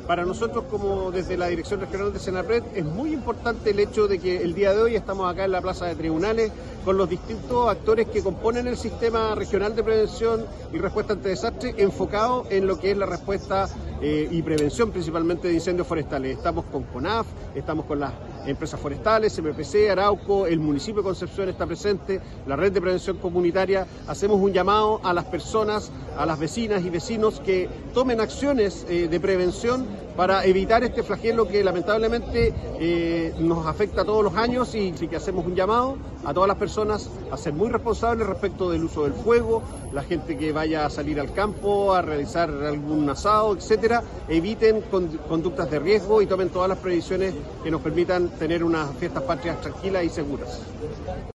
Para nosotros, como desde la Dirección Regional de Senapred, es muy importante el hecho de que el día de hoy estamos acá en la Plaza de Tribunales con los distintos actores que componen el sistema regional de prevención y respuesta ante desastres, enfocado en lo que es la respuesta y prevención principalmente de incendios forestales. Estamos con CONAF, estamos con las empresas forestales, MPC, Arauco, el municipio de Concepción está presente, la red de prevención comunitaria. Hacemos un llamado a las personas, a las vecinas y vecinos que tomen acciones de prevención para evitar este flagelo que lamentablemente nos afecta todos los años, y sí que hacemos un llamado a todas las personas a ser muy responsables respecto del uso del fuego, la gente que vaya a salir al campo a realizar algún asado, etcétera, eviten conductas de riesgo y tomen todas las previsiones que nos permitan tener unas fiestas patrias tranquilas y seguras.